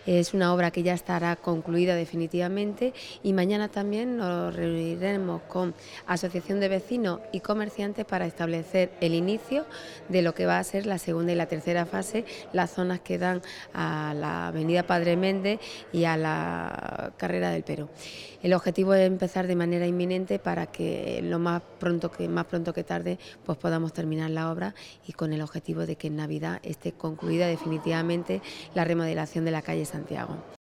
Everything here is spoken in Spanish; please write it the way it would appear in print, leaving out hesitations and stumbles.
Es una obra que ya estará concluida definitivamente y mañana también nos reuniremos con Asociación de Vecinos y Comerciantes para establecer el inicio de lo que va a ser la segunda y la tercera fase, las zonas que dan a la avenida Padre Méndez y a la carrera del Perú. El objetivo es empezar de manera inminente para que más pronto que tarde pues podamos terminar la obra y con el objetivo de que en Navidad esté concluida definitivamente la remodelación de la calle Santiago.